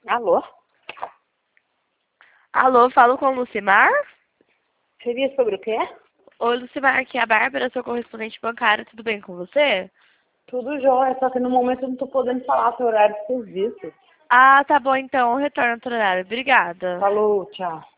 Alô? Alô, falo com o Lucimar? Seria sobre o quê? Oi, Lucimar, aqui é a Bárbara, sou correspondente bancária, tudo bem com você? Tudo jóia, só que no momento eu não tô podendo falar seu horário de serviço. Ah, tá bom então, eu retorno outro horário. Obrigada. Falou, tchau.